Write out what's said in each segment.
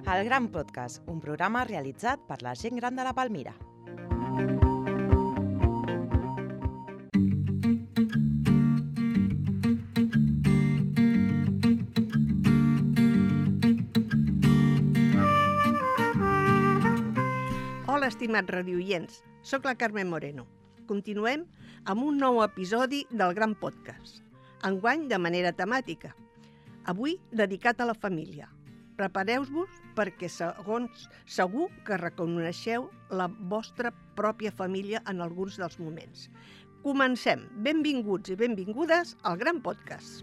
El Gran Podcast, un programa realitzat per la gent gran de la Palmira. Hola, estimats radioients. Soc la Carmen Moreno. Continuem amb un nou episodi del Gran Podcast. Enguany de manera temàtica. Avui dedicat a la família. Prepareu-vos perquè segur que reconeixeu la vostra pròpia família en alguns dels moments. Comencem. Benvinguts i benvingudes al Gran Podcast.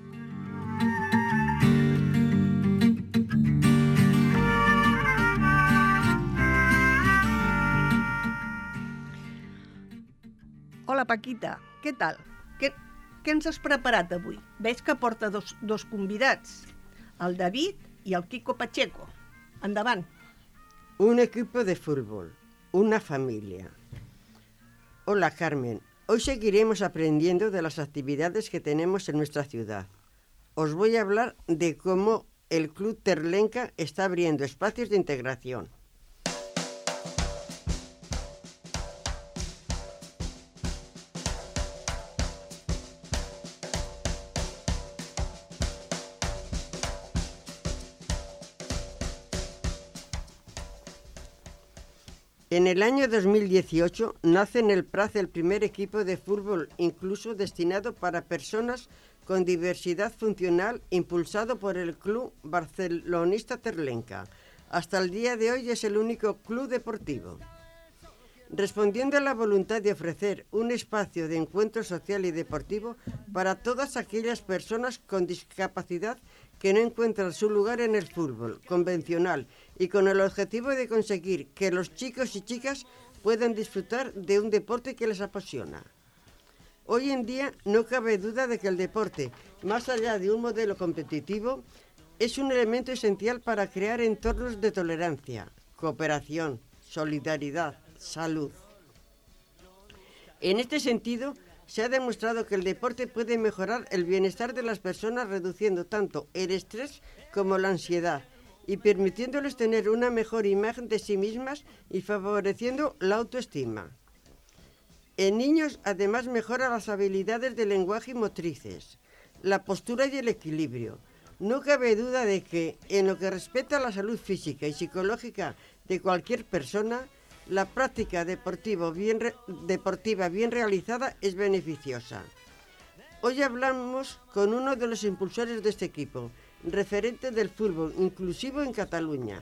Hola, Paquita, què tal? Què ens has preparat avui? Veig que porta dos convidats, el David y el Kiko Pacheco. Endavant. Un equipo de fútbol, una familia. Hola, Carmen. Hoy seguiremos aprendiendo de las actividades que tenemos en nuestra ciudad. Os voy a hablar de cómo el Club Terlenca está abriendo espacios de integración. En el año 2018 nace en el Prat el primer equipo de fútbol incluso destinado para personas con diversidad funcional impulsado por el Club Barcelonista Terlenca. Hasta el día de hoy es el único club deportivo. Respondiendo a la voluntad de ofrecer un espacio de encuentro social y deportivo para todas aquellas personas con discapacidad que no encuentran su lugar en el fútbol convencional y con el objetivo de conseguir que los chicos y chicas puedan disfrutar de un deporte que les apasiona. Hoy en día no cabe duda de que el deporte, más allá de un modelo competitivo, es un elemento esencial para crear entornos de tolerancia, cooperación, solidaridad, salud. En este sentido, se ha demostrado que el deporte puede mejorar el bienestar de las personas reduciendo tanto el estrés como la ansiedad y permitiéndoles tener una mejor imagen de sí mismas y favoreciendo la autoestima. En niños, además, mejora las habilidades de lenguaje y motrices, la postura y el equilibrio. No cabe duda de que, en lo que respecta a la salud física y psicológica de cualquier persona, la práctica deportiva bien realizada es beneficiosa. Hoy hablamos con uno de los impulsores de este equipo, referente del fútbol inclusivo en Cataluña.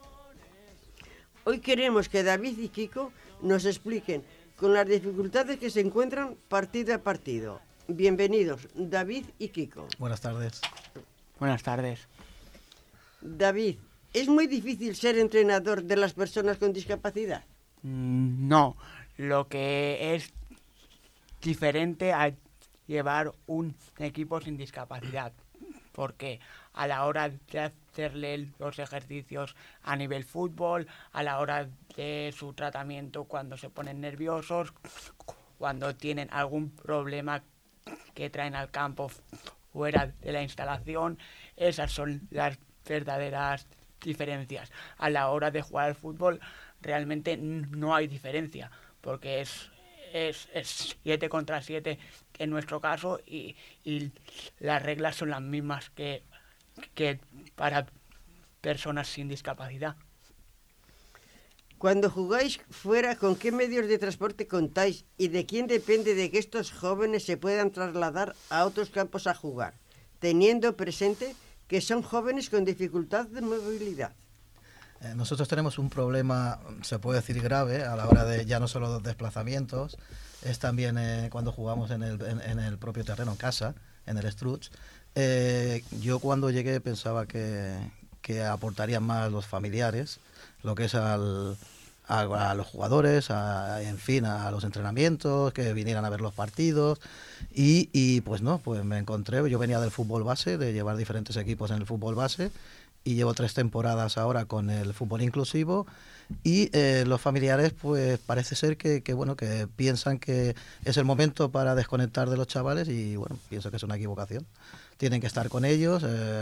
Hoy queremos que David y Kiko nos expliquen con las dificultades que se encuentran partido a partido. Bienvenidos, David y Kiko. Buenas tardes. Buenas tardes. David, ¿es muy difícil ser entrenador de las personas con discapacidad? No, lo que es diferente a llevar un equipo sin discapacidad, porque a la hora de hacerle los ejercicios a nivel fútbol, a la hora de su tratamiento cuando se ponen nerviosos, cuando tienen algún problema que traen al campo fuera de la instalación, esas son las verdaderas diferencias. A la hora de jugar al fútbol realmente no hay diferencia, porque es 7 contra 7 en nuestro caso y las reglas son las mismas que para personas sin discapacidad. Cuando jugáis fuera, ¿con qué medios de transporte contáis y de quién depende de que estos jóvenes se puedan trasladar a otros campos a jugar, teniendo presente que son jóvenes con dificultad de movilidad? Nosotros tenemos un problema, se puede decir grave, a la hora de ya no solo los desplazamientos, es también cuando jugamos en el propio terreno, en casa, en el Struts. Yo cuando llegué pensaba que aportarían más los familiares, lo que es a los jugadores, en fin, a los entrenamientos, que vinieran a ver los partidos y pues no, pues me encontré, yo venía del fútbol base, de llevar diferentes equipos en el fútbol base y llevo 3 temporadas ahora con el fútbol inclusivo y los familiares pues parece ser que piensan que es el momento para desconectar de los chavales y bueno, pienso que es una equivocación. Tienen que estar con ellos,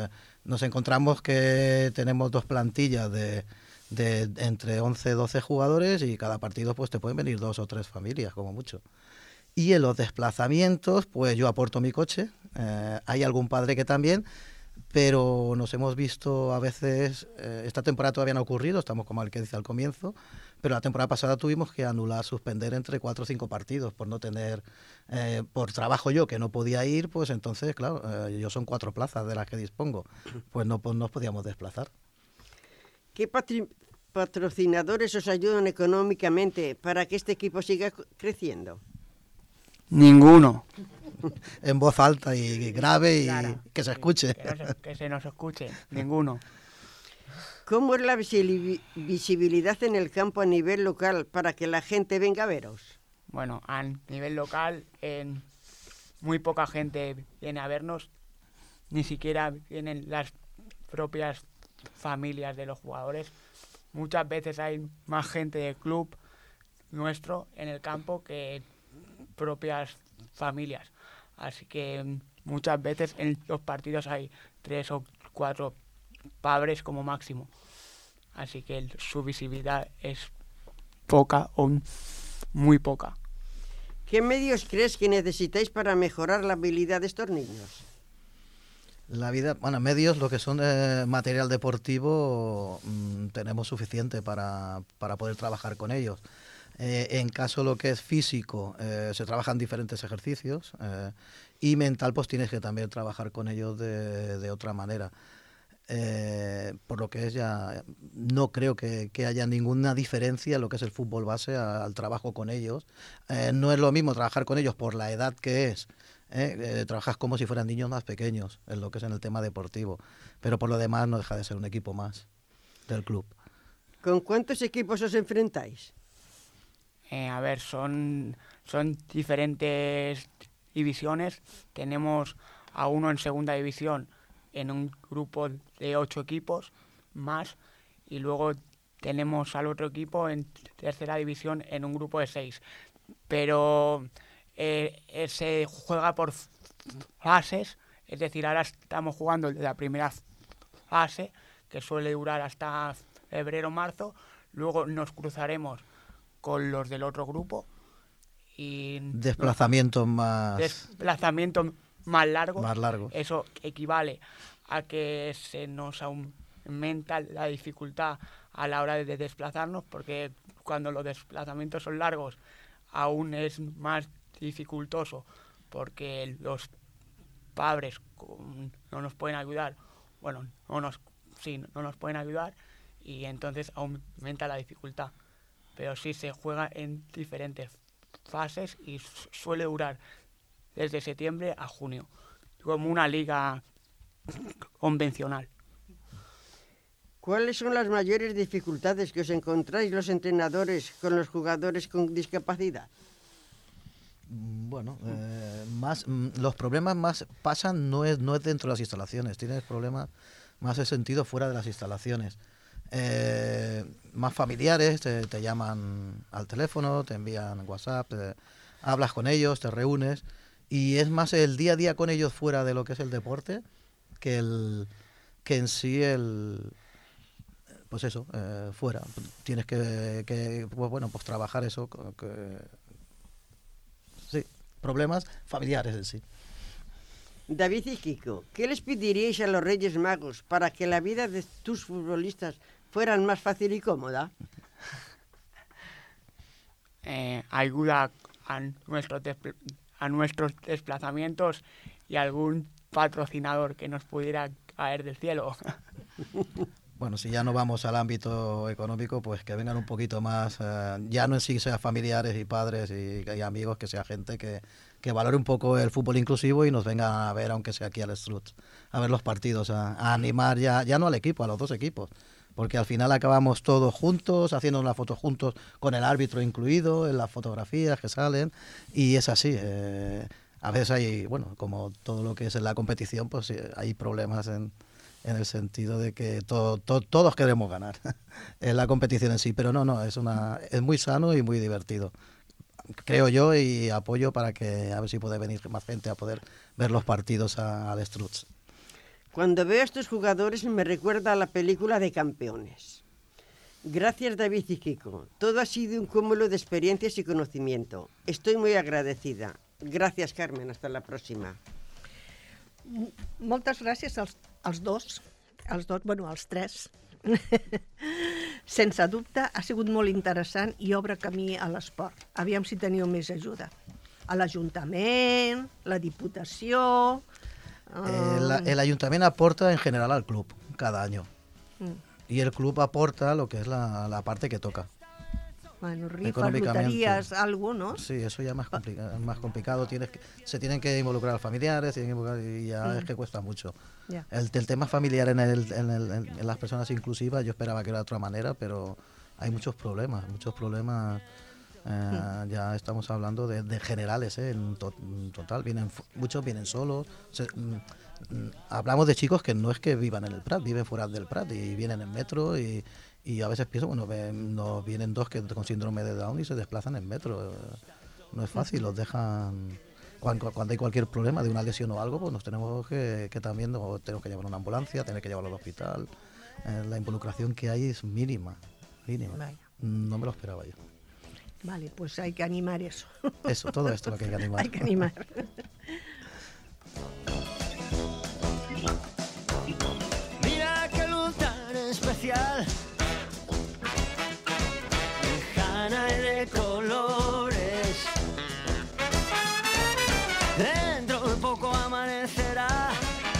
nos encontramos que tenemos 2 plantillas de entre 11 y 12 jugadores y cada partido pues te pueden venir 2 o 3 familias como mucho. Y en los desplazamientos pues yo aporto mi coche, hay algún padre que también, pero nos hemos visto a veces, esta temporada todavía no ha ocurrido, estamos como el que dice al comienzo, pero la temporada pasada tuvimos que anular, suspender entre 4 o 5 partidos por no tener, por trabajo yo que no podía ir, pues entonces claro, yo son 4 plazas de las que dispongo, pues no nos podíamos desplazar. ¿Qué patrocinadores os ayudan económicamente para que este equipo siga creciendo? Ninguno. En voz alta y grave y Claro, que se escuche. Que se nos escuche. Ninguno. ¿Cómo es la visibilidad en el campo a nivel local para que la gente venga a veros? Bueno, a nivel local, muy poca gente viene a vernos. Ni siquiera vienen las propias familias de los jugadores. Muchas veces hay más gente del club nuestro en el campo que propias familias. Así que muchas veces en los partidos hay 3 o 4 padres como máximo. Así que su visibilidad es poca o muy poca. ¿Qué medios crees que necesitáis para mejorar la habilidad de estos niños? La vida, bueno, medios, lo que son material deportivo, tenemos suficiente para poder trabajar con ellos. En caso lo que es físico, se trabajan diferentes ejercicios y mental, pues tienes que también trabajar con ellos de otra manera. Por lo que es ya, no creo que haya ninguna diferencia en lo que es el fútbol base al trabajo con ellos. No es lo mismo trabajar con ellos por la edad que es. Trabajas como si fueran niños más pequeños en lo que es en el tema deportivo, pero por lo demás no deja de ser un equipo más del club. ¿Con cuántos equipos os enfrentáis? A ver, son diferentes divisiones. Tenemos a uno en segunda división en un grupo de 8 equipos más, y luego tenemos al otro equipo en tercera división en un grupo de 6. Pero se juega por fases, es decir, ahora estamos jugando la primera fase, que suele durar hasta febrero o marzo, luego nos cruzaremos con los del otro grupo y Desplazamientos más largos. Eso equivale a que se nos aumenta la dificultad a la hora de desplazarnos, porque cuando los desplazamientos son largos aún es más dificultoso, porque los padres no nos pueden ayudar, no nos pueden ayudar, y entonces aumenta la dificultad. Pero sí se juega en diferentes fases y suele durar desde septiembre a junio, como una liga convencional. ¿Cuáles son las mayores dificultades que os encontráis los entrenadores con los jugadores con discapacidad? Bueno, los problemas más pasan no es dentro de las instalaciones, tienes problemas más en sentido fuera de las instalaciones. Más familiares, te llaman al teléfono, te envían WhatsApp, hablas con ellos, te reúnes, y es más el día a día con ellos fuera de lo que es el deporte que en sí pues eso, fuera. Tienes que pues trabajar eso, sí, problemas familiares en sí. David y Kiko, ¿qué les pediríais a los Reyes Magos para que la vida de tus futbolistas fuera más fácil y cómoda? Ayuda a nuestros desplazamientos y algún patrocinador que nos pudiera caer del cielo. Bueno, si ya no vamos al ámbito económico, pues que vengan un poquito más, ya no en sí sea familiares y padres y amigos, que sea gente que valore un poco el fútbol inclusivo y nos venga a ver, aunque sea aquí al Struts, a ver los partidos, a animar ya no al equipo, a los 2 equipos, porque al final acabamos todos juntos, haciendo una foto juntos con el árbitro incluido, en las fotografías que salen, y es así. A veces hay, como todo lo que es en la competición, pues hay problemas en el sentido de que todos queremos ganar en la competición en sí, pero no, es muy sano y muy divertido, creo yo, y apoyo para que a ver si puede venir más gente a poder ver los partidos al Struts. Cuando veo a estos jugadores me recuerda a la película de Campeones. Gracias, David y Kiko. Todo ha sido un cúmulo de experiencias y conocimiento. Estoy muy agradecida. Gracias, Carmen. Hasta la próxima. Moltes gràcies als dos, bueno, als tres. Sense dubte, ha sigut molt interessant i obre camí a l'esport. Aviam si teniu més ajuda. A l'Ajuntament, la Diputació... El ayuntamiento aporta en general al club cada año. Y el club aporta lo que es la parte que toca. Bueno, rifas, loterías, algo, ¿no? Sí, eso ya es más complicado. Se tienen que involucrar los familiares, y ya es que cuesta mucho. Yeah. El tema familiar en las personas inclusivas, yo esperaba que era de otra manera, pero hay muchos problemas. Ya estamos hablando de generales, en total. Muchos vienen solos. Hablamos de chicos que no es que vivan en el Prat, viven fuera del Prat y vienen en metro y a veces pienso, nos vienen dos que con síndrome de Down y se desplazan en metro. No es fácil, los dejan... Cuando hay cualquier problema de una lesión o algo, pues nos tenemos que también tenemos que llevar una ambulancia, tener que llevarlo al hospital. La involucración que hay es mínima. Vaya. No me lo esperaba yo. Vale, pues hay que animar eso. Eso, todo esto lo que hay que animar. Hay que animar. Mira qué luz tan especial, lejana y de colores. Dentro de poco amanecerá.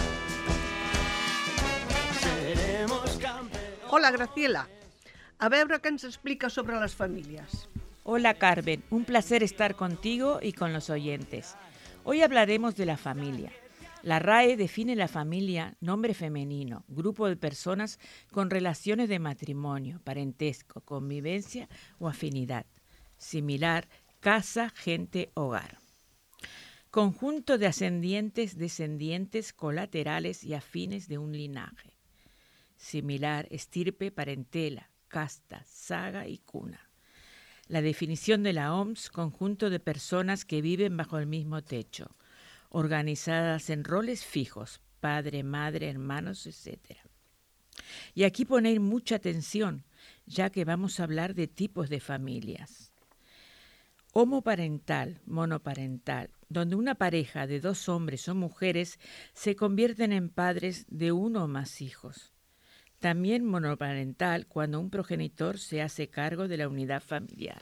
Seremos campeones. Hola, Graciela. A veure què ens explica sobre les famílies. Hola Carmen, un placer estar contigo y con los oyentes. Hoy hablaremos de la familia. La RAE define la familia nombre femenino, grupo de personas con relaciones de matrimonio, parentesco, convivencia o afinidad. Similar, casa, gente, hogar. Conjunto de ascendientes, descendientes, colaterales y afines de un linaje. Similar, estirpe, parentela, casta, saga y cuna. La definición de la OMS, conjunto de personas que viven bajo el mismo techo, organizadas en roles fijos, padre, madre, hermanos, etc. Y aquí poner mucha atención, ya que vamos a hablar de tipos de familias. Homoparental, monoparental, donde una pareja de dos hombres o mujeres se convierten en padres de uno o más hijos. También monoparental, cuando un progenitor se hace cargo de la unidad familiar.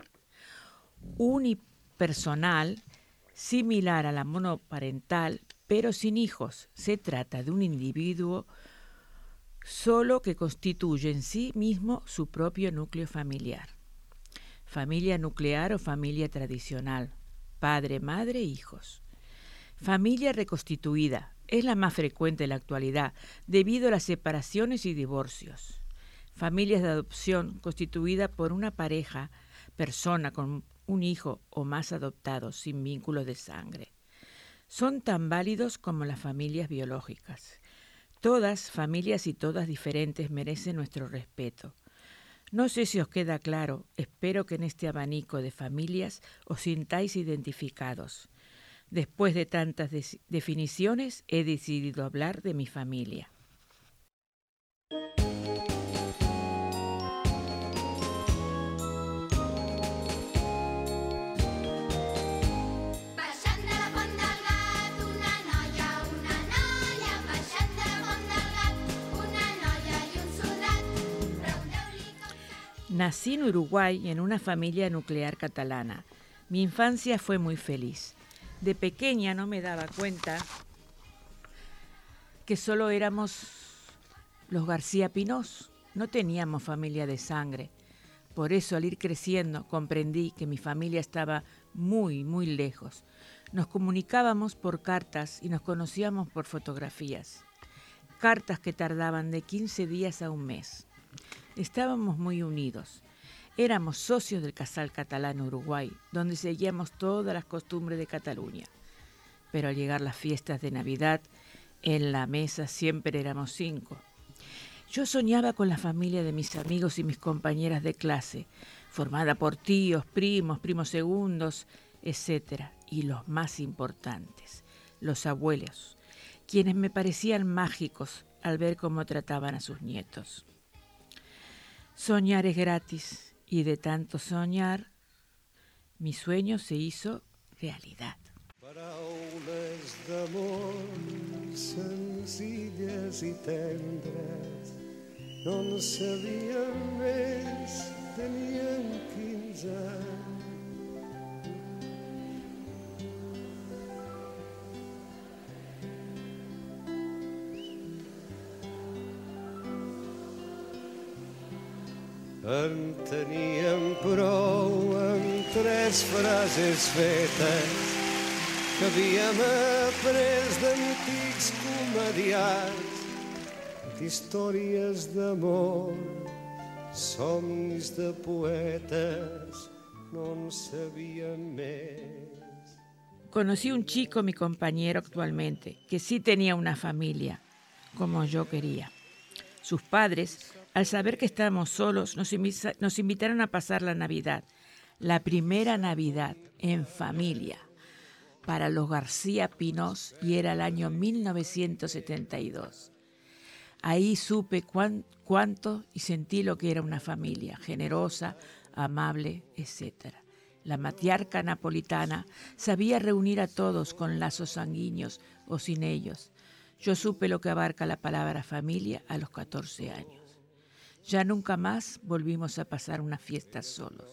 Unipersonal, similar a la monoparental, pero sin hijos. Se trata de un individuo solo que constituye en sí mismo su propio núcleo familiar. Familia nuclear o familia tradicional. Padre, madre, hijos. Familia reconstituida. Es la más frecuente en la actualidad debido a las separaciones y divorcios. Familias de adopción constituida por una persona con un hijo o más adoptados sin vínculos de sangre. Son tan válidos como las familias biológicas. Todas, familias y todas diferentes, merecen nuestro respeto. No sé si os queda claro, espero que en este abanico de familias os sintáis identificados. Después de tantas definiciones, he decidido hablar de mi familia. Nací en Uruguay en una familia nuclear catalana. Mi infancia fue muy feliz. De pequeña no me daba cuenta que solo éramos los García Pinós. No teníamos familia de sangre. Por eso, al ir creciendo, comprendí que mi familia estaba muy, muy lejos. Nos comunicábamos por cartas y nos conocíamos por fotografías. Cartas que tardaban de 15 días a un mes. Estábamos muy unidos. Éramos socios del Casal Catalán Uruguay, donde seguíamos todas las costumbres de Cataluña. Pero al llegar las fiestas de Navidad, en la mesa siempre éramos 5. Yo soñaba con la familia de mis amigos y mis compañeras de clase, formada por tíos, primos segundos, etc. Y los más importantes, los abuelos, quienes me parecían mágicos, al ver cómo trataban a sus nietos. Soñar es gratis y de tanto soñar, mi sueño se hizo realidad. Paraules d'amor senzilles i tendres, no en sabien més, tenien 15 anys. En teníem prou amb 3 frases fetes que havíem après d'antics comediats, d'històries d'amor, somnis de poetes, no en sabíem més. Conocí un chico, mi compañero actualmente, que sí tenía una familia, como yo quería. Sus padres, al saber que estábamos solos, nos invitaron a pasar la Navidad, la primera Navidad en familia, para los García Pinós, y era el año 1972. Ahí supe cuánto y sentí lo que era una familia, generosa, amable, etc. La matriarca napolitana sabía reunir a todos con lazos sanguíneos o sin ellos. Yo supe lo que abarca la palabra familia a los 14 años. Ya nunca más volvimos a pasar una fiesta solos.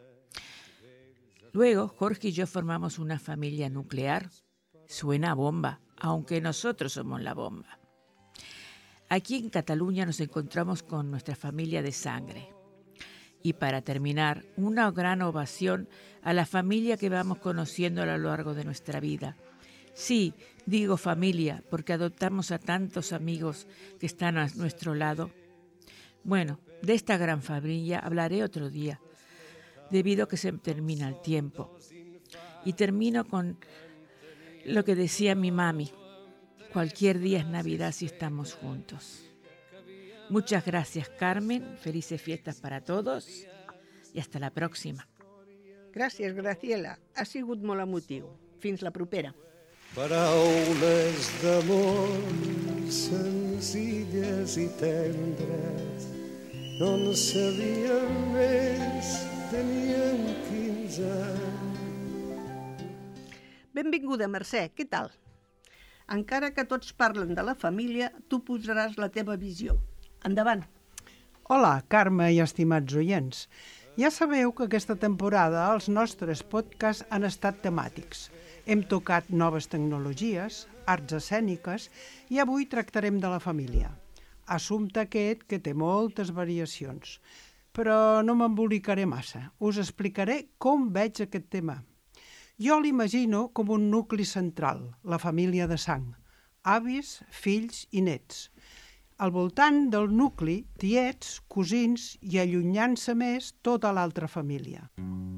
Luego, Jorge y yo formamos una familia nuclear. Suena a bomba, aunque nosotros somos la bomba. Aquí en Cataluña nos encontramos con nuestra familia de sangre. Y para terminar, una gran ovación a la familia que vamos conociendo a lo largo de nuestra vida. Sí, digo familia, porque adoptamos a tantos amigos que están a nuestro lado. Bueno, de esta gran familia hablaré otro día, debido a que se termina el tiempo. Y termino con lo que decía mi mami: cualquier día es Navidad si estamos juntos. Muchas gracias, Carmen, felices fiestas para todos i hasta la pròxima. Gràcies, Graciela. Ha sigut molt emotiu. Fins la propera. Paraules d'amor senzilles i tendres, no en sabien més, tenien 15 anys. Benvinguda, Mercè, què tal? Encara que tots parlen de la família, tu posaràs la teva visió. Endavant. Hola, Carme i estimats oients. Ja sabeu que aquesta temporada els nostres podcasts han estat temàtics. Hem tocat noves tecnologies, arts escèniques i avui tractarem de la família. Assumpte aquest que té moltes variacions, però no m'embolicaré massa. Us explicaré com veig aquest tema. Jo l'imagino com un nucli central, la família de sang, avis, fills i nets. Al voltant del nucli, tiets, cosins i allunyant-se més tota l'altra família.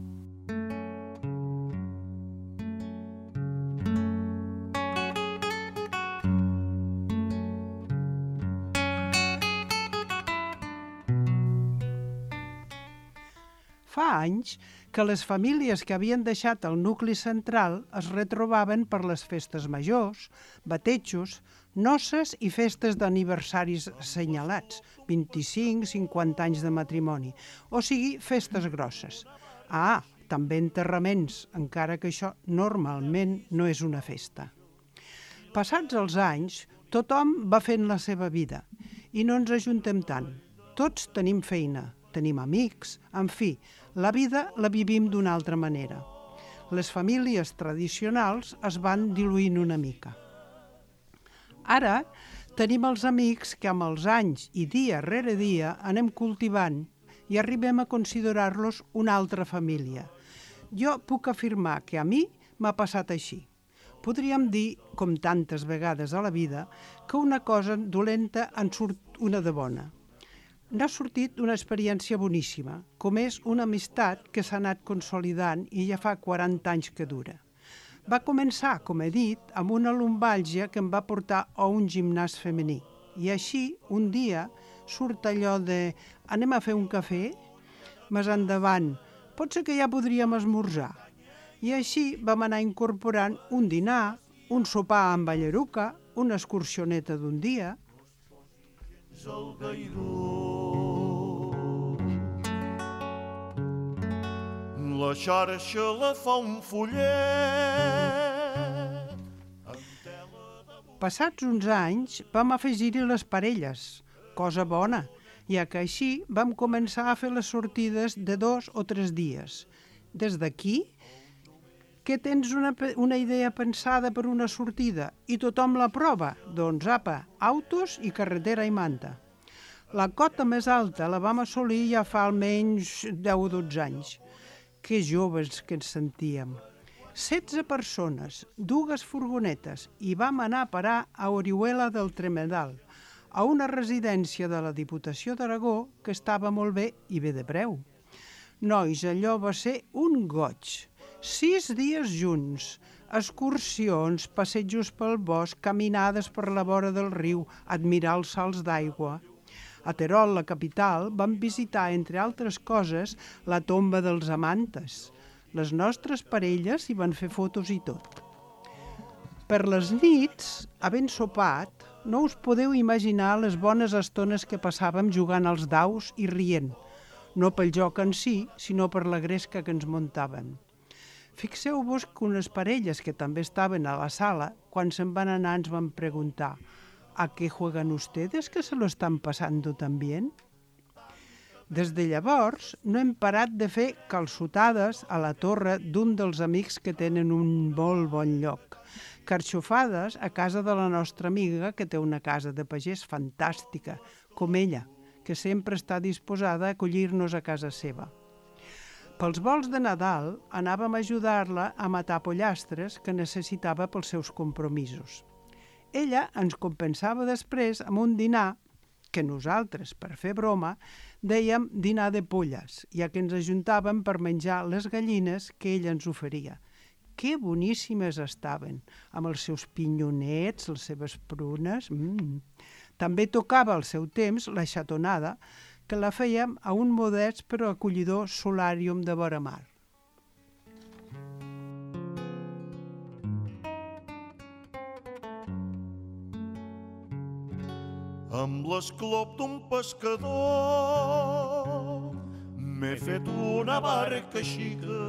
Fa anys que les famílies que havien deixat el nucli central es retrobaven per les festes majors, batejos, noces i festes d'aniversaris assenyalats, 25, 50 anys de matrimoni, o sigui, festes grosses. Ah, també enterraments, encara que això normalment no és una festa. Passats els anys, tothom va fent la seva vida i no ens ajuntem tant. Tots tenim feina, tenim amics, en fi, la vida la vivim d'una altra manera. Les famílies tradicionals es van diluint una mica. Ara tenim els amics que amb els anys i dia rere dia anem cultivant i arribem a considerar-los una altra família. Jo puc afirmar que a mi m'ha passat així. Podríem dir, com tantes vegades a la vida, que una cosa dolenta en surt una de bona. N'ha sortit una experiència boníssima, com és una amistat que s'ha anat consolidant i ja fa 40 anys que dura. Va començar, com he dit, amb una lumbàlgia que em va portar a un gimnàs femení. I així, un dia, surt allò de «anem a fer un cafè?» Més endavant, «potser que ja podríem esmorzar?» I així vam anar incorporant un dinar, un sopar amb balleruca, una excursioneta d'un dia. el gairó. La xarxa la fa un follet. Passats uns anys vam afegir-hi les parelles, cosa bona, ja que així vam començar a fer les sortides de 2 o 3 dies. Des d'aquí, que tens una idea pensada per una sortida i tothom la prova? Doncs apa, autos i carretera i manta. La cota més alta la vam assolir ja fa almenys 10 o 12 anys. Que joves que ens sentíem. 16 persones, 2 furgonetes i vam anar a parar a Orihuela del Tremedal, a una residència de la Diputació d'Aragó que estava molt bé i bé de preu. Nois, allò va ser un goig. 6 dies junts, excursions, passejos pel bosc, caminades per la vora del riu, admirar els salts d'aigua. A Terol, la capital, vam visitar, entre altres coses, la tomba dels amantes. Les nostres parelles hi van fer fotos i tot. Per les nits, havent sopat, no us podeu imaginar les bones estones que passàvem jugant als daus i rient, no pel joc en si, sinó per la gresca que ens muntàvem. Fixeu-vos que unes parelles que també estaven a la sala, quan se'n van anar ens van preguntar ¿a qué juegan ustedes que se lo están pasando tan bien? Des de llavors no hem parat de fer calçotades a la torre d'un dels amics que tenen un molt bon lloc, carxofades a casa de la nostra amiga que té una casa de pagès fantàstica, com ella, que sempre està disposada a acollir-nos a casa seva. Pels vols de Nadal anàvem a ajudar-la a matar pollastres que necessitava pels seus compromisos. Ella ens compensava després amb un dinar que nosaltres, per fer broma, dèiem dinar de polles, ja que ens ajuntàvem per menjar les gallines que ella ens oferia. Que boníssimes estaven, amb els seus pinyonets, les seves prunes. També tocava al seu temps la xatonada, que la fèiem a un modest però acollidor solàrium de vora mar. Amb l'esclop d'un pescador m'he fet una barca xica.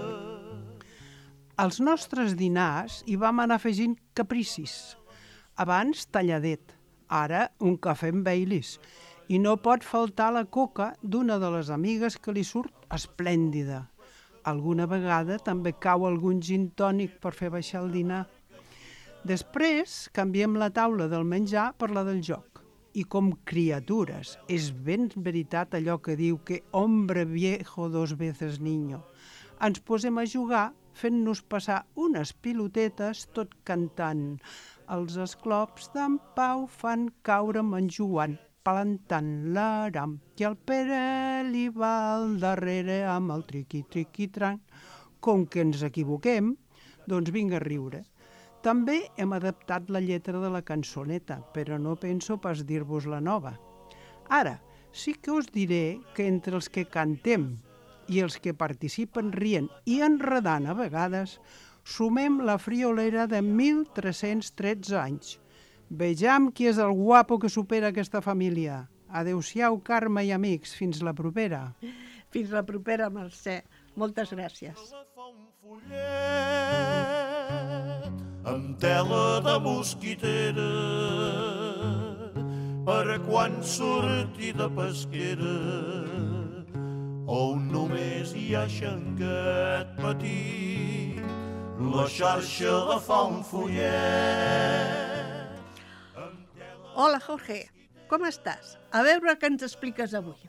Als nostres dinars hi vam anar afegint capricis. Abans talladet, ara un cafè amb Baileys. I no pot faltar la coca d'una de les amigues que li surt esplèndida. Alguna vegada també cau algun gin tònic per fer baixar el dinar. Després canviem la taula del menjar per la del joc. I com criatures, és ben veritat allò que diu que hombre viejo 2 veces niño. Ens posem a jugar fent-nos passar unes pilotetes tot cantant. Els esclops d'en Pau fan caure en Joan, plantant l'aram, i el Pere li va al darrere amb el triqui-triqui-tran. Com que ens equivoquem, doncs vinga a riure. També hem adaptat la lletra de la cançoneta, però no penso pas dir-vos la nova. Ara, sí que us diré que entre els que cantem i els que participen rient i enredant a vegades, sumem la friolera de 1.313 anys. Vejam qui és el guapo que supera aquesta família. Adéu-siau, Carme i amics. Fins la propera. Fins la propera, Mercè. Moltes gràcies. Amb tela de mosquitera per a quan surti de pesquera on només hi ha xanguet petit, la xarxa la fa un follet. Hola, Jorge. Com estàs? A veure què ens expliques avui.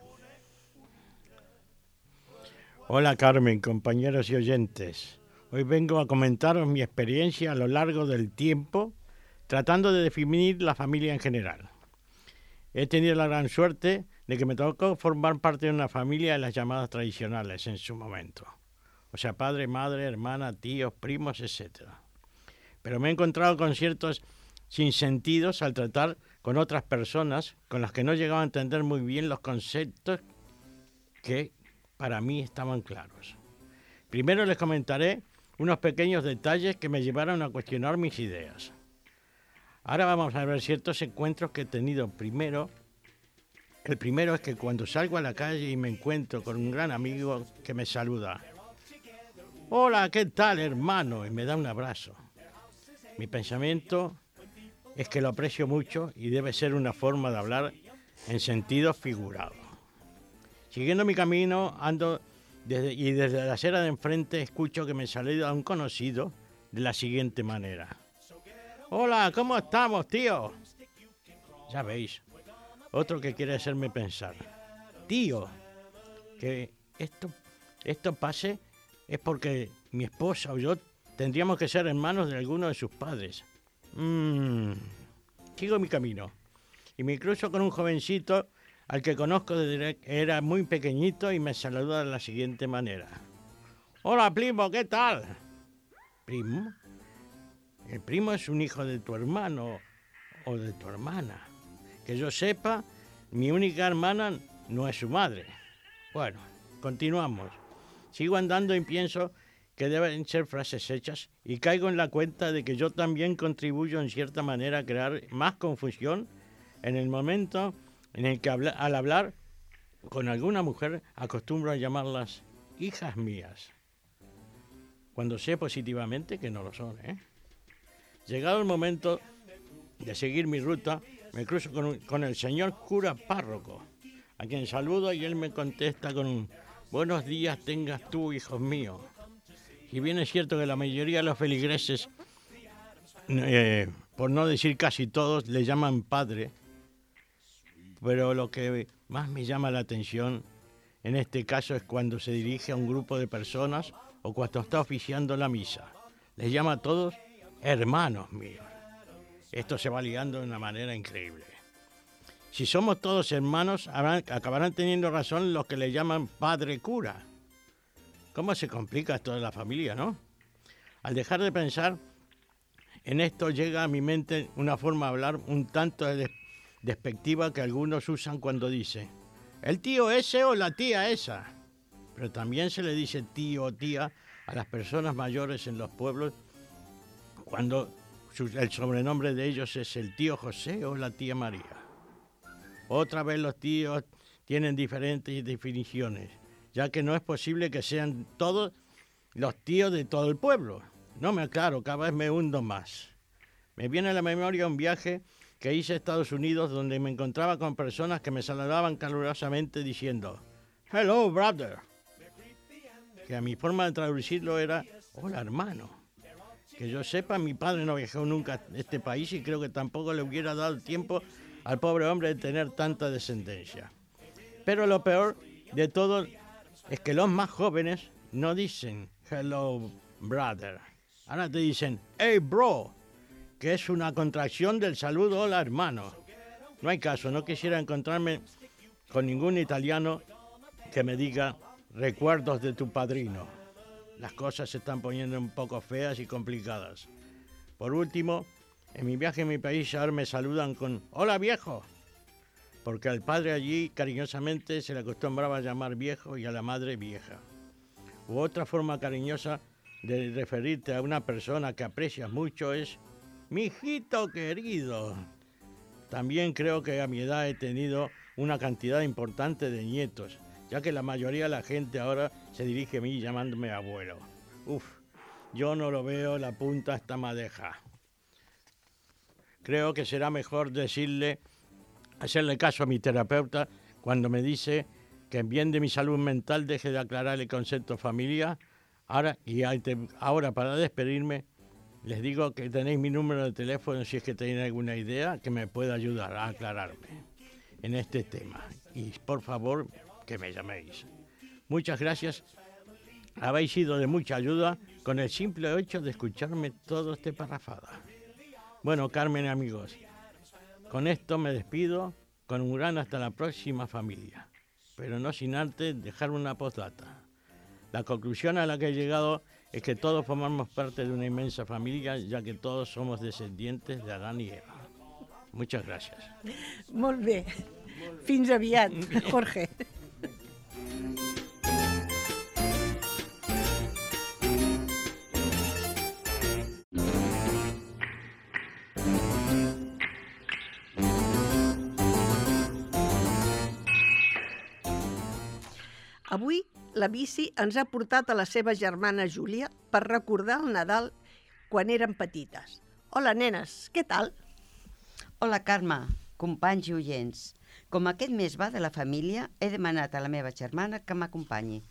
Hola, Carmen, compañeros y oyentes. Hoy vengo a comentaros mi experiencia a lo largo del tiempo tratando de definir la familia en general. He tenido la gran suerte de que me tocó formar parte de una familia de las llamadas tradicionales en su momento. O sea, padre, madre, hermana, tíos, primos, etc. Pero me he encontrado con ciertos sinsentidos al tratar con otras personas con las que no llegaba a entender muy bien los conceptos que para mí estaban claros. Primero les comentaré unos pequeños detalles que me llevaron a cuestionar mis ideas. Ahora vamos a ver ciertos encuentros que he tenido primero El primero es que cuando salgo a la calle y me encuentro con un gran amigo que me saluda. Hola, ¿qué tal, hermano? Y me da un abrazo. Mi pensamiento es que lo aprecio mucho y debe ser una forma de hablar en sentido figurado. Siguiendo mi camino, ando desde la acera de enfrente escucho que me saluda un conocido de la siguiente manera. Hola, ¿cómo estamos, tío? Ya veis, otro que quiere hacerme pensar. Tío, que esto pase es porque mi esposa o yo tendríamos que ser hermanos de alguno de sus padres. Sigo mi camino y me cruzo con un jovencito al que conozco desde que era muy pequeñito y me saluda de la siguiente manera. Hola, primo, ¿qué tal? ¿Primo? El primo es un hijo de tu hermano o de tu hermana. Que yo sepa, mi única hermana no es su madre. Bueno, continuamos. Sigo andando y pienso que deben ser frases hechas y caigo en la cuenta de que yo también contribuyo en cierta manera a crear más confusión en el momento en el que al hablar con alguna mujer acostumbro a llamarlas hijas mías, cuando sé positivamente que no lo son, Llegado el momento de seguir mi ruta, me cruzo con el señor cura párroco, a quien saludo y él me contesta con un buenos días tengas tú, hijos míos. Si bien es cierto que la mayoría de los feligreses, por no decir casi todos, le llaman padre, pero lo que más me llama la atención en este caso es cuando se dirige a un grupo de personas o cuando está oficiando la misa. Les llama a todos hermanos míos. Esto se va ligando de una manera increíble. Si somos todos hermanos, acabarán teniendo razón los que le llaman padre cura. ¿Cómo se complica esto de la familia, no? Al dejar de pensar en esto llega a mi mente una forma de hablar un tanto despectiva que algunos usan cuando dicen el tío ese o la tía esa. Pero también se le dice tío o tía a las personas mayores en los pueblos cuando el sobrenombre de ellos es el tío José o la tía María. Otra vez los tíos tienen diferentes definiciones, ya que no es posible que sean todos los tíos de todo el pueblo. No me aclaro, cada vez me hundo más. Me viene a la memoria un viaje que hice a Estados Unidos donde me encontraba con personas que me saludaban calurosamente diciendo «Hello, brother», que a mi forma de traducirlo era «Hola, hermano». Que yo sepa, mi padre no viajó nunca a este país y creo que tampoco le hubiera dado tiempo al pobre hombre de tener tanta descendencia. Pero lo peor de todo es que los más jóvenes no dicen «Hello, brother». Ahora te dicen «Hey, bro», que es una contracción del saludo «Hola, hermano». No hay caso, no quisiera encontrarme con ningún italiano que me diga «recuerdos de tu padrino». Las cosas se están poniendo un poco feas y complicadas. Por último, en mi viaje a mi país ahora me saludan con «Hola, viejo», porque al padre allí cariñosamente se le acostumbraba a llamar viejo y a la madre vieja. U otra forma cariñosa de referirte a una persona que aprecias mucho es «mijito querido». También creo que a mi edad he tenido una cantidad importante de nietos, ya que la mayoría de la gente ahora se dirige a mí llamándome abuelo. Yo no lo veo la punta a esta madeja. Creo que será mejor hacerle caso a mi terapeuta cuando me dice que en bien de mi salud mental deje de aclarar el concepto familia. Ahora para despedirme, les digo que tenéis mi número de teléfono si es que tenéis alguna idea que me pueda ayudar a aclararme en este tema. Y por favor, que me llaméis. Muchas gracias. Habéis sido de mucha ayuda con el simple hecho de escucharme todo este parrafada. Bueno, Carmen y amigos, con esto me despido con un gran hasta la próxima familia, pero no sin antes dejar una postdata. La conclusión a la que he llegado es que todos formamos parte de una inmensa familia, ya que todos somos descendientes de Adán y Eva. Muchas gracias. Molt bé. Fins aviat, Jorge. Avui la Bici ens ha portat a la seva germana Júlia per recordar el Nadal quan eren petites. Hola, nenes, què tal? Hola, Carme, companys i oients. Com aquest mes va de la família, he demanat a la meva germana que m'acompanyi.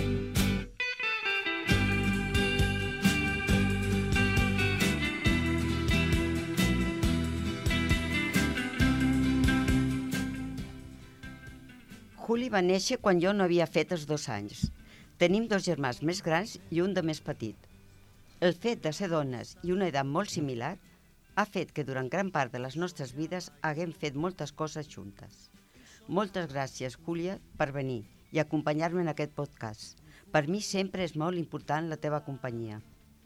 Juli va néixer quan jo no havia fet els 2 anys. Tenim 2 germans més grans i un de més petit. El fet de ser dones i una edat molt similar ha fet que durant gran part de les nostres vides haguem fet moltes coses juntes. Moltes gràcies, Júlia, per venir i acompanyar-me en aquest podcast. Per mi sempre és molt important la teva companyia.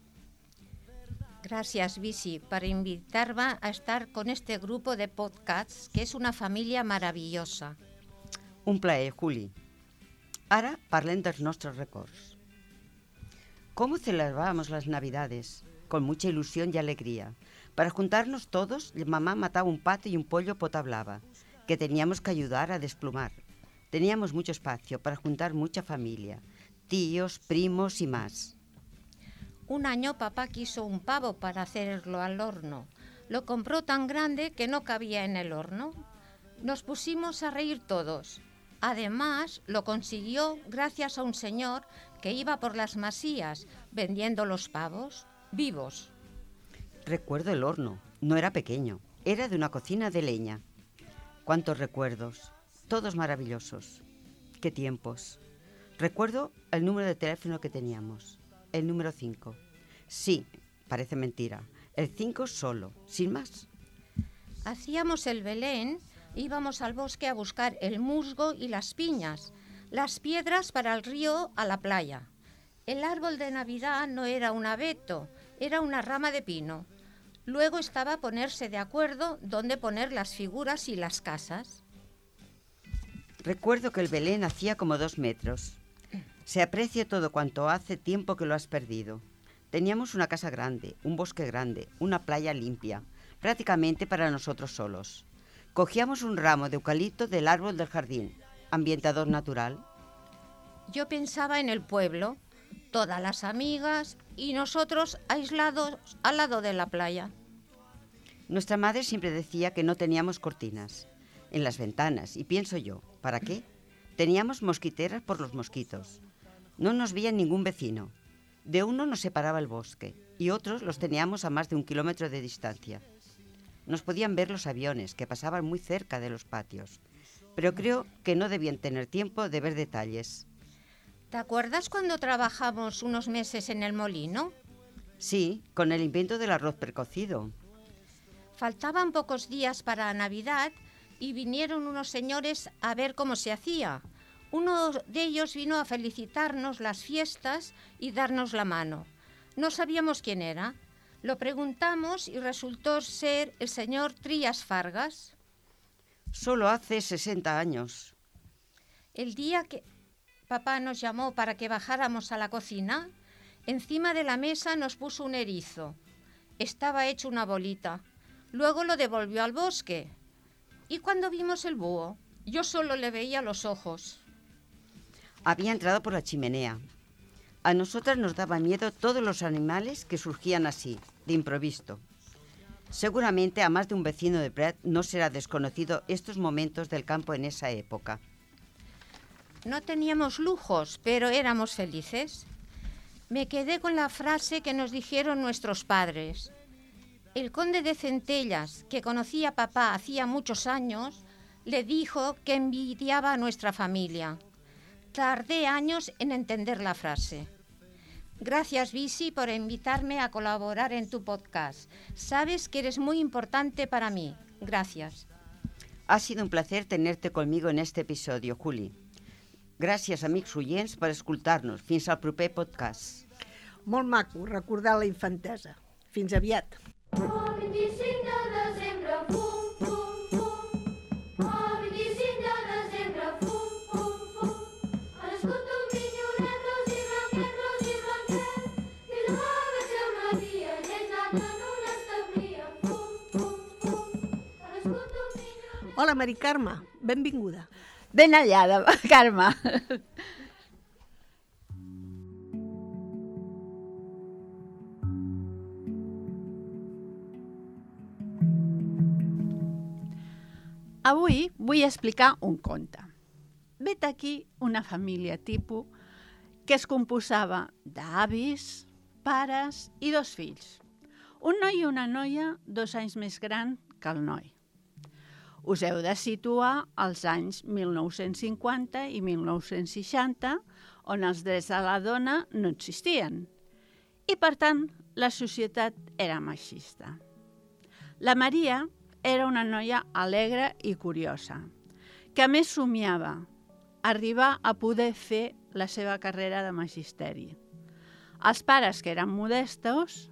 Gracias, Bici, por invitarme a estar con este grupo de podcasts, que es una familia maravillosa. Un plaer, Juli. Ara parlem dels nostres records. ¿Cómo celebrábamos las Navidades? Con mucha ilusión y alegría. Para juntarnos todos, mamá mataba un pato y un pollo potablava, que teníamos que ayudar a desplumar. Teníamos mucho espacio para juntar mucha familia, tíos, primos y más. Un año papá quiso un pavo para hacerlo al horno. Lo compró tan grande que no cabía en el horno. Nos pusimos a reír todos. Además, lo consiguió gracias a un señor que iba por las masías vendiendo los pavos vivos. Recuerdo el horno. No era pequeño. Era de una cocina de leña. ¡Cuántos recuerdos! Todos maravillosos. ¡Qué tiempos! Recuerdo el número de teléfono que teníamos. El número 5. Sí, parece mentira. El 5 solo, sin más. Hacíamos el Belén. Íbamos al bosque a buscar el musgo y las piñas, las piedras para el río, a la playa. El árbol de Navidad no era un abeto, era una rama de pino. Luego estaba ponerse de acuerdo dónde poner las figuras y las casas. Recuerdo que el Belén hacía como 2 metros. Se aprecia todo cuanto hace tiempo que lo has perdido. Teníamos una casa grande, un bosque grande, una playa limpia, prácticamente para nosotros solos. Cogíamos un ramo de eucalipto del árbol del jardín, ambientador natural. Yo pensaba en el pueblo, todas las amigas y nosotros aislados al lado de la playa. Nuestra madre siempre decía que no teníamos cortinas en las ventanas, y pienso yo, ¿para qué? Teníamos mosquiteras por los mosquitos. No nos veía ningún vecino. De uno nos separaba el bosque y otros los teníamos a más de 1 kilómetro de distancia. Nos podían ver los aviones que pasaban muy cerca de los patios, pero creo que no debían tener tiempo de ver detalles. ¿Te acuerdas cuando trabajamos unos meses en el molino? Sí, con el invento del arroz precocido. Faltaban pocos días para Navidad y vinieron unos señores a ver cómo se hacía. Uno de ellos vino a felicitarnos las fiestas y darnos la mano. No sabíamos quién era. Lo preguntamos y resultó ser el señor Trías Fargas. Solo hace 60 años. El día que papá nos llamó para que bajáramos a la cocina, encima de la mesa nos puso un erizo. Estaba hecho una bolita. Luego lo devolvió al bosque. Y cuando vimos el búho, yo solo le veía los ojos. Había entrado por la chimenea. A nosotras nos daba miedo todos los animales que surgían así, de improviso. Seguramente a más de un vecino de Prat no será desconocido estos momentos del campo en esa época. No teníamos lujos, pero éramos felices. Me quedé con la frase que nos dijeron nuestros padres. El conde de Centellas, que conocía a papá hacía muchos años, le dijo que envidiaba a nuestra familia. Tardé años en entender la frase. Gracias, Bici, por invitarme a colaborar en tu podcast. Sabes que eres muy importante para mí. Gracias. Ha sido un placer tenerte conmigo en este episodio, Juli. Gràcies, amics oients, per escoltar-nos. Fins al proper podcast. Molt maco recordar la infantesa. Fins aviat. El 25 de desembre, fum, fum, fum. El 25 de desembre, fum, fum, fum. Ha nascut un minyonet ros i blanquet, i la va ser una dia, i és nat en una establia, fum, fum, fum. Ha nascut un minyonet... Hola, Mari Carme, benvinguda. Ben hallada, Carme. Avui vull explicar un conte. Vet aquí una família tipus que es composava d'avis, pares i 2 fills. Un noi i una noia 2 anys més gran que el noi. Us heu de situar als anys 1950 i 1960, on els drets de la dona no existien. I, per tant, la societat era machista. La Maria era una noia alegre i curiosa, que a més somiava arribar a poder fer la seva carrera de magisteri. Els pares, que eren modestos,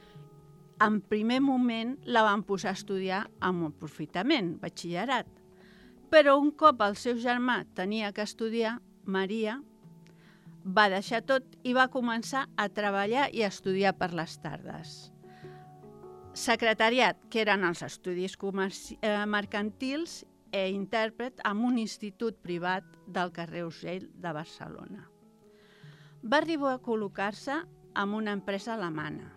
en primer moment la van posar a estudiar amb aprofitament, batxillerat. Però un cop el seu germà tenia que estudiar, Maria va deixar tot i va començar a treballar i a estudiar per les tardes. Secretariat, que eren els estudis mercantils, i intèrpret en un institut privat del carrer Urgell de Barcelona. Va arribar a col·locar-se en una empresa alemana,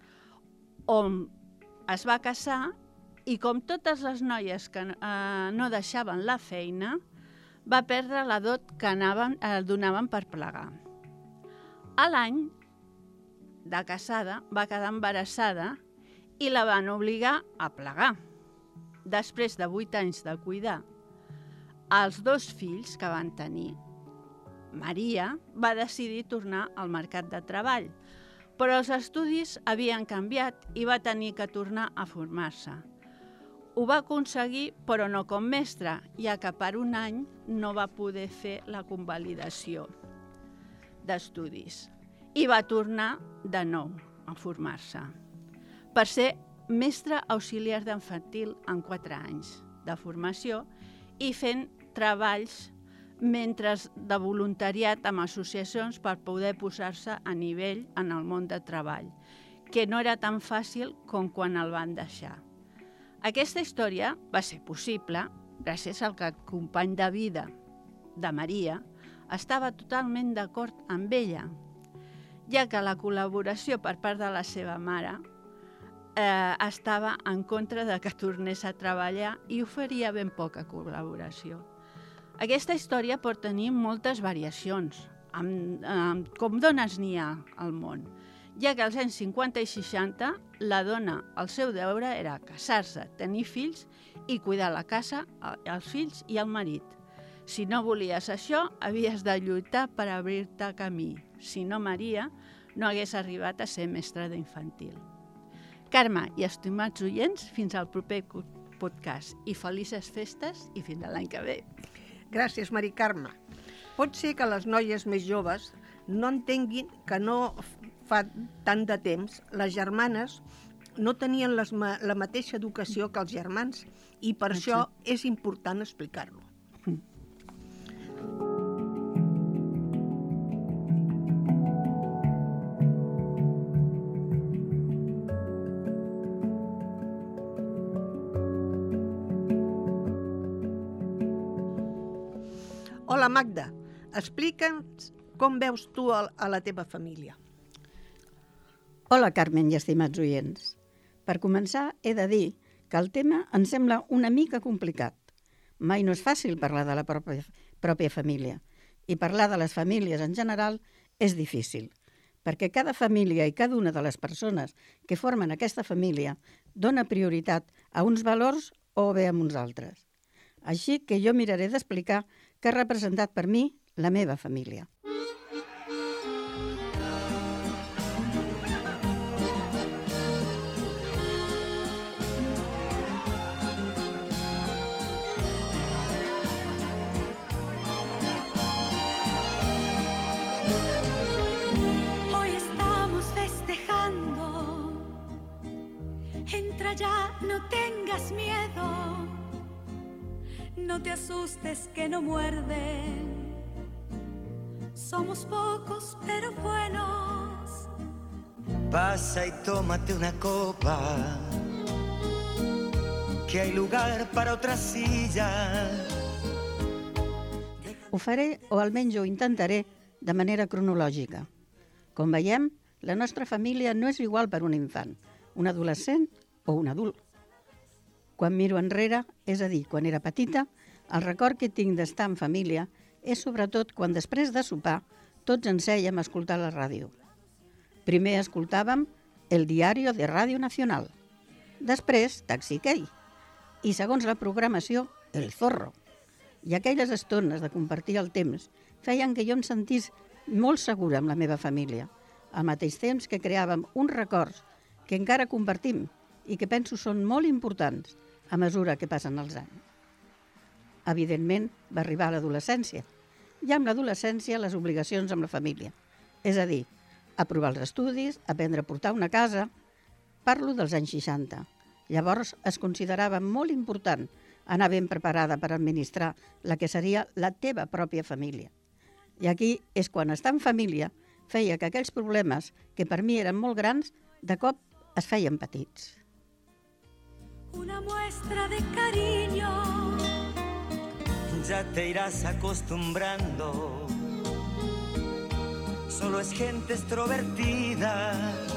on es va casar i, com totes les noies que no deixaven la feina, va perdre la dot que donaven per plegar. A l'any de casada va quedar embarassada i la van obligar a plegar. Després de 8 anys de cuidar els 2 fills que van tenir, Maria va decidir tornar al mercat de treball, però els estudis havien canviat i va tenir que tornar a formar-se. Ho va aconseguir, però no com mestra, ja que per un any no va poder fer la convalidació d'estudis i va tornar de nou a formar-se per ser mestre auxiliar d'infantil en 4 anys de formació i fent treballs mentre de voluntariat amb associacions per poder posar-se a nivell en el món de treball, que no era tan fàcil com quan el van deixar. Aquesta història va ser possible gràcies al que el company de vida de Maria estava totalment d'acord amb ella, ja que la col·laboració per part de la seva mare estava en contra de que tornés a treballar i oferia ben poca col·laboració. Aquesta història pot tenir moltes variacions, com dones n'hi ha al món, ja que als anys 50 i 60 la dona, el seu deure era casar-se, tenir fills i cuidar la casa, els fills i el marit. Si no volies això, havies de lluitar per obrir-te camí. Si no, Maria no hagués arribat a ser mestra d'infantil. Carme i estimats oients, fins al proper podcast i felices festes i fins l'any que ve. Gràcies, Mari Carme. Pot ser que les noies més joves no entenguin que no fa tant de temps les germanes no tenien la mateixa educació que els germans i per això és important explicar-lo. Hola, Magda. Explica'ns com veus tu a la teva família. Hola, Carmen i estimats oients. Per començar, he de dir que el tema em sembla una mica complicat. Mai no és fàcil parlar de la pròpia família i parlar de les famílies en general és difícil, perquè cada família i cada una de les persones que formen aquesta família dona prioritat a uns valors o bé a uns altres. Així que jo miraré d'explicar què ha representat per mi la meva família. Hoy estamos festejando. Entra ya, no tengas miedo. No te asustes que no muerden. Somos pocos pero buenos. Pasa y tómate una copa, que hay lugar para otra silla. Ho faré, o almenys ho intentaré, de manera cronològica. Com veiem, la nostra família no és igual per un infant, un adolescent o un adult. Quan miro enrere, és a dir, quan era petita, el record que tinc d'estar en família és sobretot quan després de sopar tots ens sèiem a escoltar la ràdio. Primer escoltàvem el Diario de Radio Nacional, després Taxi Key i, segons la programació, El Zorro. I aquelles estones de compartir el temps feien que jo em sentís molt segura amb la meva família, al mateix temps que creàvem uns records que encara compartim i que penso són molt importants a mesura que passen els anys. Evidentment, va arribar a l'adolescència, i amb l'adolescència les obligacions amb la família, és a dir, aprovar els estudis, aprendre a portar una casa. Parlo dels anys 60. Llavors es considerava molt important anar ben preparada per administrar la que seria la teva pròpia família. I aquí és quan estar en família feia que aquells problemes, que per mi eren molt grans, de cop es feien petits. Una muestra de cariño. Ya te irás acostumbrando. Solo es gente extrovertida.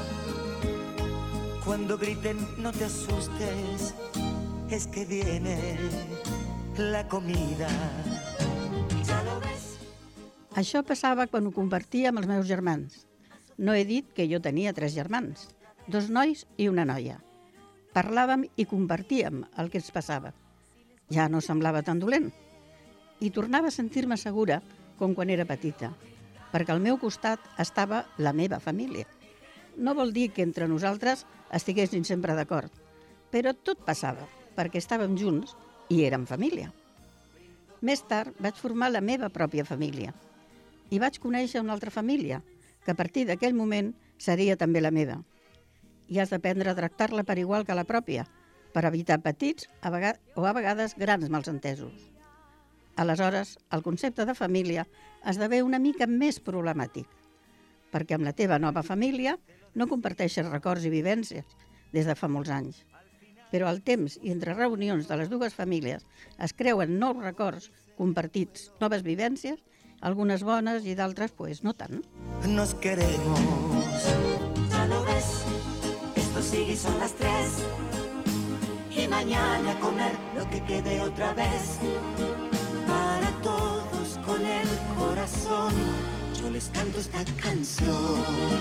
Cuando griten no te asustes, es que viene la comida. Ya lo ves. Això passava quan ho compartia amb els meus germans. No he dit que jo tenia 3 germans, 2 nois i una noia. Parlàvem i compartíem el que ens passava. Ja no semblava tan dolent. I tornava a sentir-me segura com quan era petita, perquè al meu costat estava la meva família. No vol dir que entre nosaltres estiguessin sempre d'acord, però tot passava, perquè estàvem junts i érem família. Més tard vaig formar la meva pròpia família i vaig conèixer una altra família, que a partir d'aquell moment seria també la meva. I has d'aprendre a tractar-la per igual que la pròpia, per evitar petits o a vegades grans malentesos. Aleshores, el concepte de família esdevé una mica més problemàtic, perquè amb la teva nova família no comparteixes records i vivències des de fa molts anys. Però al temps i entre reunions de les dues famílies es creuen nous records compartits, noves vivències, algunes bones i d'altres, pues, no tant. Nos queremos. Ya lo ves, esto sigue y son las 3. Y mañana a comer lo que quede otra vez. Para todos con el corazón, yo les canto esta canción.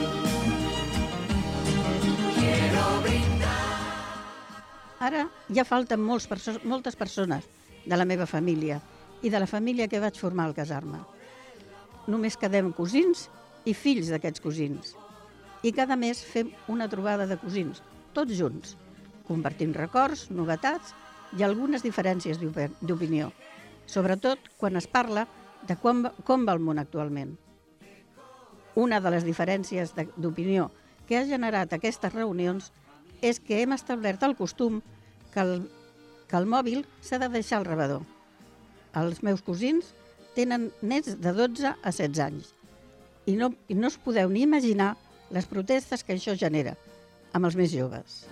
Quiero brindar. Ara ja falten moltes persones de la meva família i de la família que vaig formar al casar-me. Només quedem cosins i fills d'aquests cosins. I cada mes fem una trobada de cosins, tots junts, compartint records, novetats i algunes diferències d'opinió, sobretot quan es parla de com va el món actualment. Una de les diferències d'opinió que ha generat aquestes reunions és que hem establert el costum que el mòbil s'ha de deixar al rebedor. Els meus cosins tenen nets de 12 a 16 anys i no us podeu ni imaginar les protestes que això genera amb els més joves.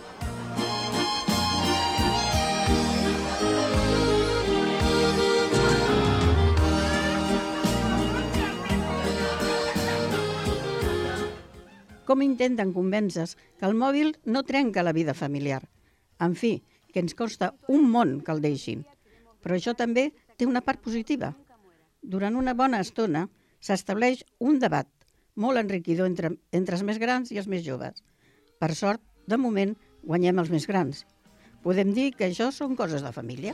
Com intenten convèncer que el mòbil no trenca la vida familiar? En fi, que ens costa un món que el deixin. Però això també té una part positiva. Durant una bona estona s'estableix un debat molt enriquidor entre els més grans i els més joves. Per sort, de moment, guanyem els més grans. Podem dir que això són coses de família.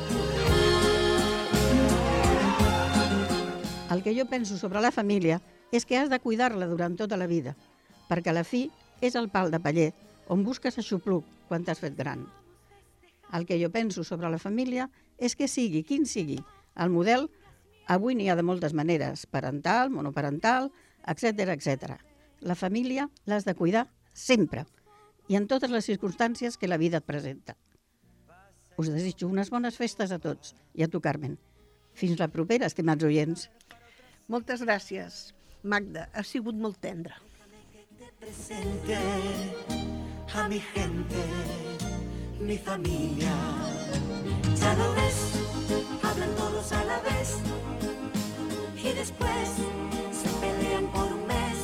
El que jo penso sobre la família és que has de cuidar-la durant tota la vida, perquè a la fi és el pal de paller on busques aixopluc quan t'has fet gran. El que jo penso sobre la família és que sigui quin sigui el model, avui n'hi ha de moltes maneres, parental, monoparental, etc etc. La família l'has de cuidar sempre i en totes les circumstàncies que la vida et presenta. Us desitjo unes bones festes a tots i a tu, Carmen. Fins la propera, estimats oients. Moltes gràcies, Magda. Ha sigut molt tendre. Presente a mi gente, mi familia. Ya lo ves, hablan todos a la vez y después se pelean por un mes.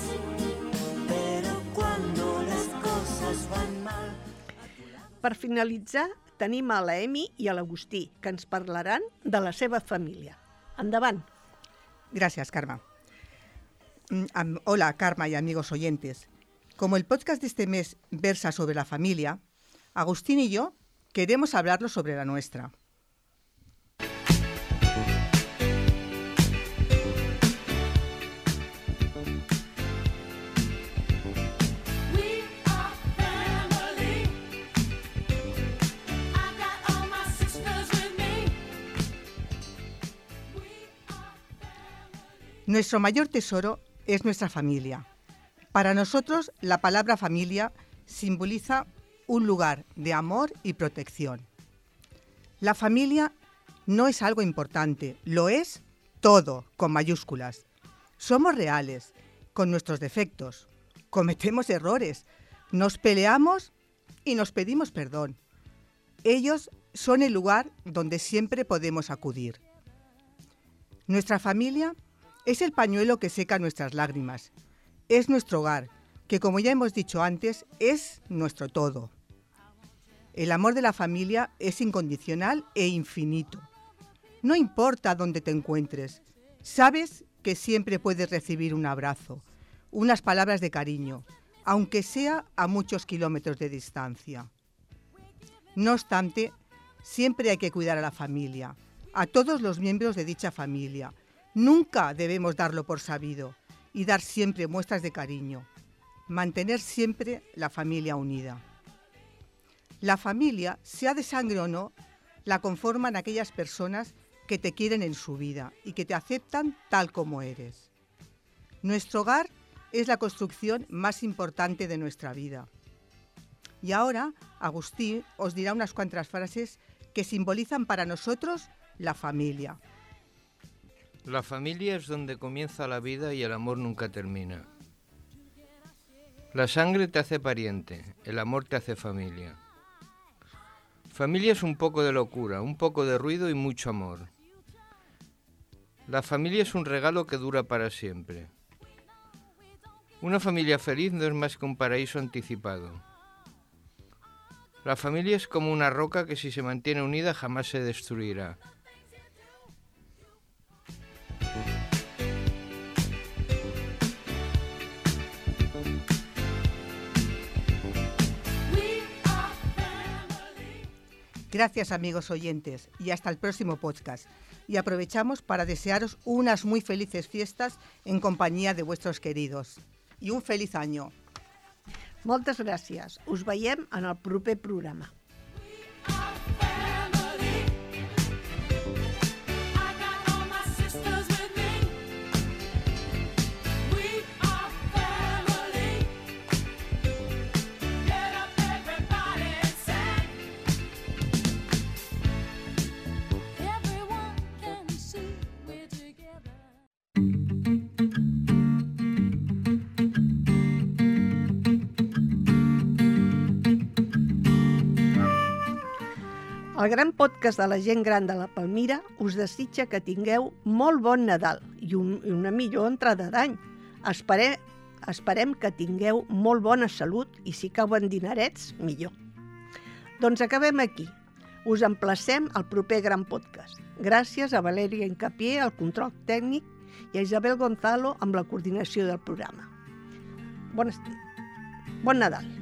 Pero cuando las cosas van mal... Per finalitzar, tenim a la Emi i a l'Agustí, que ens parlaran de la seva família. Endavant. Gracias, Karma. Hola, Karma y amigos oyentes. Como el podcast de este mes versa sobre la familia, Agustín y yo queremos hablarlo sobre la nuestra. Nuestro mayor tesoro es nuestra familia. Para nosotros, la palabra familia simboliza un lugar de amor y protección. La familia no es algo importante, lo es todo, con mayúsculas. Somos reales, con nuestros defectos. Cometemos errores, nos peleamos y nos pedimos perdón. Ellos son el lugar donde siempre podemos acudir. Nuestra familia es el pañuelo que seca nuestras lágrimas. Es nuestro hogar, que como ya hemos dicho antes, es nuestro todo. El amor de la familia es incondicional e infinito. No importa dónde te encuentres, sabes que siempre puedes recibir un abrazo, unas palabras de cariño, aunque sea a muchos kilómetros de distancia. No obstante, siempre hay que cuidar a la familia, a todos los miembros de dicha familia. Nunca debemos darlo por sabido y dar siempre muestras de cariño. Mantener siempre la familia unida. La familia, sea de sangre o no, la conforman aquellas personas que te quieren en su vida y que te aceptan tal como eres. Nuestro hogar es la construcción más importante de nuestra vida. Y ahora, Agustín os dirá unas cuantas frases que simbolizan para nosotros la familia. La familia es donde comienza la vida y el amor nunca termina. La sangre te hace pariente, el amor te hace familia. Familia es un poco de locura, un poco de ruido y mucho amor. La familia es un regalo que dura para siempre. Una familia feliz no es más que un paraíso anticipado. La familia es como una roca que si se mantiene unida jamás se destruirá. Gracias, amigos oyentes, y hasta el próximo podcast. Y aprovechamos para desearos unas muy felices fiestas en compañía de vuestros queridos. I un feliç año. Moltes gràcies. Us veiem en el proper programa. El gran podcast de la gent gran de la Palmira us desitja que tingueu molt bon Nadal i una millor entrada d'any. Esperem que tingueu molt bona salut i si cauen dinerets, millor. Doncs acabem aquí. Us emplacem al proper gran podcast. Gràcies a Valèria Incapié, al control tècnic, i a Isabel Gonzalo amb la coordinació del programa. Bon Nadal.